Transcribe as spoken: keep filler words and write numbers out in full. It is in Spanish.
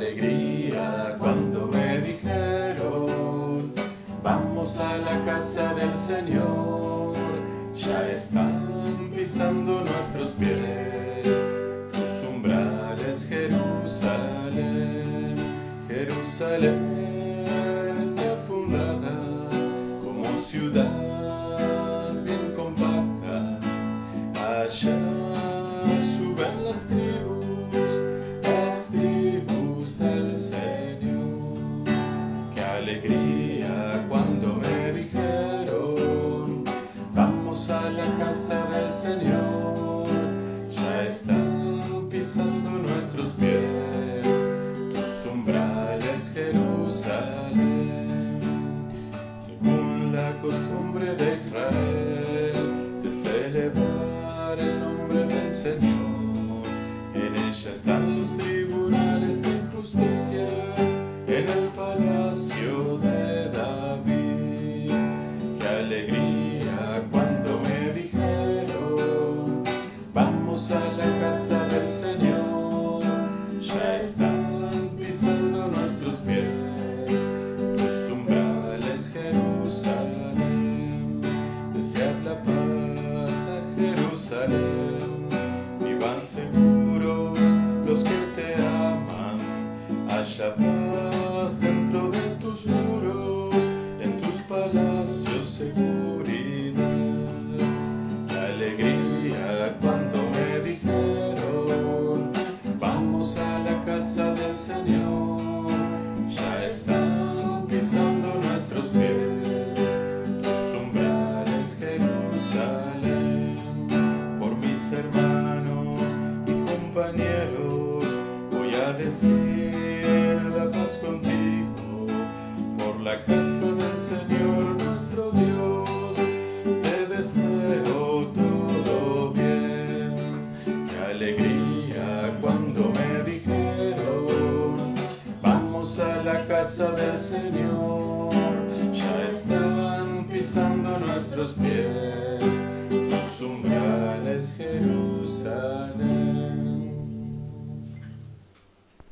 alegría cuando me dijeron, vamos a la casa del Señor. Ya están pisando nuestros pies tus umbrales, Jerusalén. Jerusalén está fundada como ciudad bien compacta. Allá suben las tribus, las tribus del Señor. Qué alegría cuando me dijeron, vamos a la casa del Señor. Ya están pisando nuestros pies tus umbrales, Jerusalén. Según la costumbre de Israel, de celebrar el nombre del Señor, en ella están los tribunales de justicia, en el palacio de David. Qué alegría cuando me dijeron, vamos a la casa del Señor. Ya están pisando nuestros pies tus umbrales, Jerusalén. Desead la paz a Jerusalén, vivan seguros los que te aman. Haya paz dentro de tus muros, en tus palacios seguridad. Qué alegría cuando me dijeron, vamos a la casa del Señor. Ya están pisando nuestros pies tus umbrales, Jerusalén. Por mis hermanos y compañeros voy a decir la paz contigo. Por la casa del Señor nuestro Dios te deseo todo bien. Qué alegría cuando me dijeron, vamos a la casa del Señor. Ya están pisando nuestros pies tus umbrales, Jerusalén.